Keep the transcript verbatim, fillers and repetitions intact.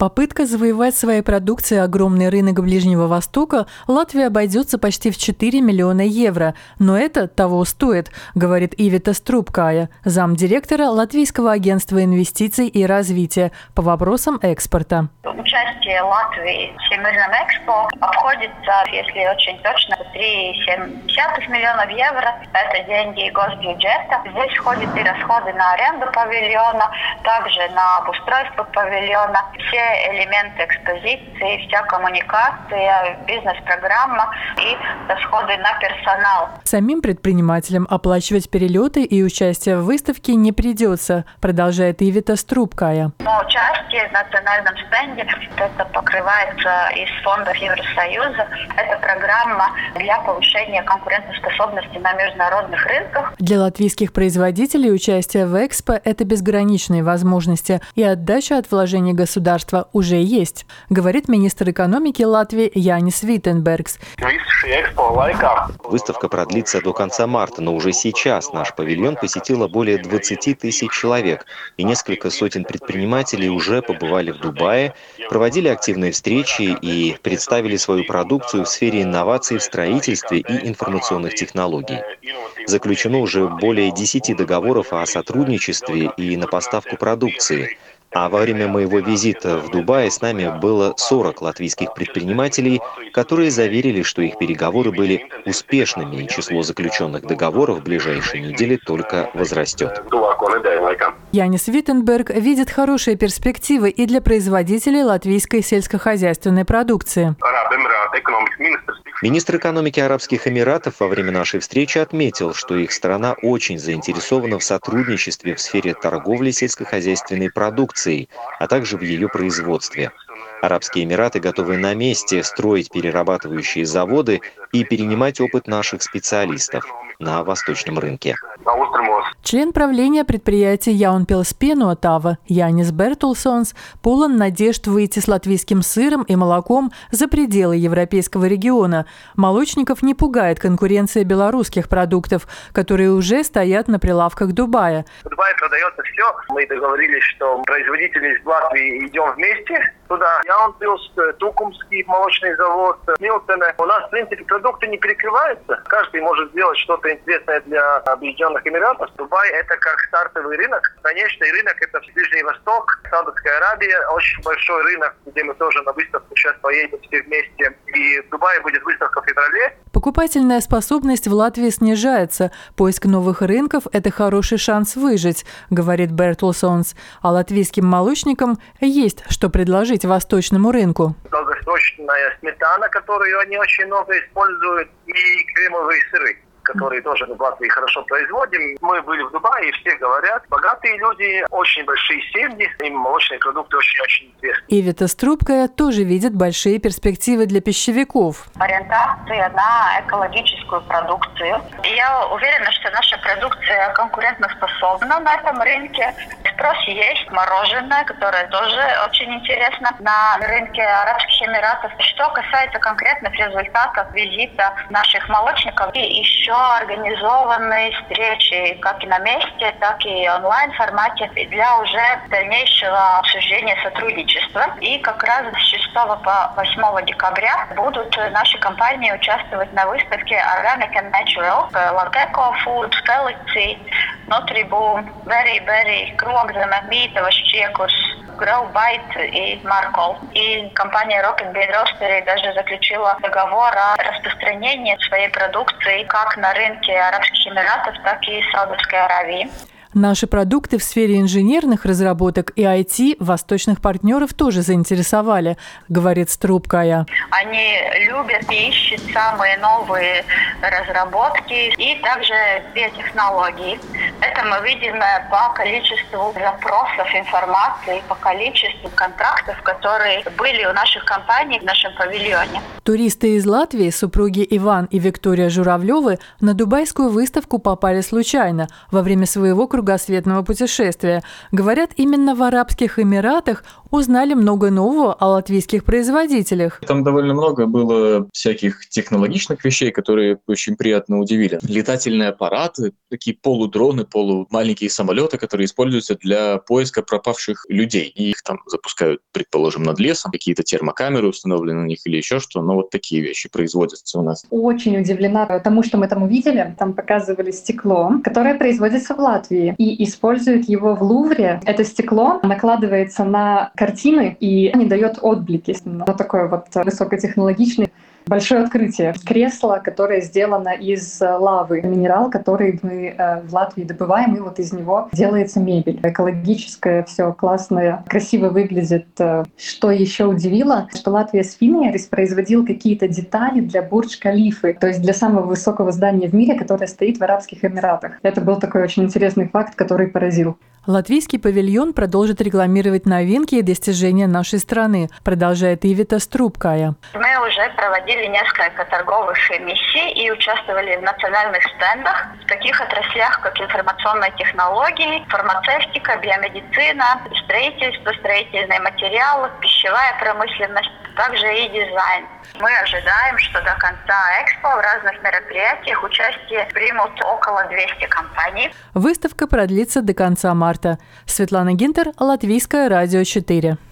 попытка завоевать своей продукцией огромный рынок Ближнего Востока Латвии обойдется почти в четыре миллиона евро. Но это того стоит, говорит Ивита Струпкая, замдиректора Латвийского агентства инвестиций и развития по вопросам экспорта. Участие Латвии в Всемирном экспо обходится, если очень точно, три целых семь десятых миллионов евро. Это деньги госбюджета. Здесь входят и расходы на аренду павильона, также на обустройство павильона, все элементы экспозиции, вся коммуникация, бизнес-программа и расходы на персонал. Самим предпринимателям оплачивать перелеты и участие в выставке не придется, продолжает Ивита Струпкая. Но участие в национальном стенде это покрывается из фондов Евросоюза. Это программа для повышения конкурентоспособности на международных рынках. Для латвийских производителей участие в Экспо – это безграничные возможности, и отдача от вложений государства уже есть, говорит министр экономики Латвии Янис Виттенбергс. Выставка продлится до конца марта, но уже сейчас наш павильон посетило более двадцати тысяч человек, и несколько сотен предпринимателей уже побывали в Дубае, проводили активные встречи и представили свою продукцию в сфере инноваций в строительстве и информационных технологий. Заключено уже более десяти договоров о сотрудничестве и на поставку продукции. А во время моего визита в Дубае с нами было сорок латвийских предпринимателей, которые заверили, что их переговоры были успешными, и число заключенных договоров в ближайшие недели только возрастет. Янис Виттенберг видит хорошие перспективы и для производителей латвийской сельскохозяйственной продукции. Министр экономики Арабских Эмиратов во время нашей встречи отметил, что их страна очень заинтересована в сотрудничестве в сфере торговли сельскохозяйственной продукцией, а также в ее производстве. Арабские Эмираты готовы на месте строить перерабатывающие заводы и перенимать опыт наших специалистов на восточном рынке. Член правления предприятия Jaunpils Pienotava Янис Бертулсонс полон надежд выйти с латвийским сыром и молоком за пределы европейского региона. Молочников не пугает конкуренция белорусских продуктов, которые уже стоят на прилавках Дубая. В Дубае продается все. Мы договорились, что производители из Латвии идем вместе туда. Jaunpils, Тукумский молочный завод, Милтоне. У нас, в принципе, продукты не перекрываются. Каждый может сделать что-то интересное для Объединенных Эмиратов. Дубай – это как стартовый рынок. Конечный рынок – это Ближний Восток, Саудовская Аравия. Очень большой рынок, где мы тоже на выставку сейчас поедем все вместе. И в Дубае будет выставка в феврале. Покупательная способность в Латвии снижается. Поиск новых рынков – это хороший шанс выжить, говорит Бертулсонс. А латвийским молочникам есть что предложить восточному рынку. Долгосрочная сметана, которую они очень много используют, и кремовые сыры, которые тоже в Латвии хорошо производим. Мы были в Дубае, и все говорят, богатые люди, очень большие семьи, им молочные продукты очень-очень интересны. Ивита Струпкая тоже видит большие перспективы для пищевиков. Ориентация на экологическую продукцию. И я уверена, что наша продукция конкурентоспособна на этом рынке. Спрос есть. Мороженое, которое тоже очень интересно на рынке Арабских Эмиратов. Что касается конкретных результатов визита наших молочников, и еще организованные встречи как и на месте, так и онлайн формате для уже дальнейшего обсуждения сотрудничества. И как раз с шестого по восьмого декабря будут наши компании участвовать на выставке Organic and Natural, Lateco Food, Felici, Nutribum, Berry Berry, Krogzeme, Mītava Šķiekurs, Grow Bite и Markol. И компания Rocket Bean Roastery даже заключила договор о распространении своей продукции как на рынке Арабских Эмиратов, так и Саудовской Аравии. Наши продукты в сфере инженерных разработок и ай ти восточных партнеров тоже заинтересовали, говорит Струпкая. Они любят и ищут самые новые разработки и также биотехнологии. Это мы видим по количеству запросов информации, по количеству контрактов, которые были у наших компаний в нашем павильоне. Туристы из Латвии, супруги Иван и Виктория Журавлевы, на дубайскую выставку попали случайно во время своего кругосветного путешествия. Говорят, именно в Арабских Эмиратах узнали много нового о латвийских производителях. Там довольно много было всяких технологичных вещей, которые очень приятно удивили. Летательные аппараты, такие полудроны, полумаленькие самолеты, которые используются для поиска пропавших людей. И их там запускают, предположим, над лесом, какие-то термокамеры установлены на них или еще что, но вот такие вещи производятся у нас. Очень удивлена тому, что мы там увидели. Там показывали стекло, которое производится в Латвии, и используют его в Лувре. Это стекло накладывается на картины и не дает отблики. Оно такое вот высокотехнологичное. Большое открытие. Кресло, которое сделано из лавы. Минерал, который мы в Латвии добываем, и вот из него делается мебель. Экологическое, все классное, красиво выглядит. Что еще удивило, что Латвия Сфинерис производил какие-то детали для Бурдж-Калифы, то есть для самого высокого здания в мире, которое стоит в Арабских Эмиратах. Это был такой очень интересный факт, который поразил. Латвийский павильон продолжит рекламировать новинки и достижения нашей страны, продолжает Ивита Струбкая. Мы уже проводили несколько торговых миссий и участвовали в национальных стендах в таких отраслях, как информационные технологии, фармацевтика, биомедицина, строительство, строительные материалы, пищевая промышленность, также и дизайн. Мы ожидаем, что до конца Экспо в разных мероприятиях участие примут около двухсот компаний. Выставка продлится до конца марта. Светлана Гинтер, Латвийское радио четыре.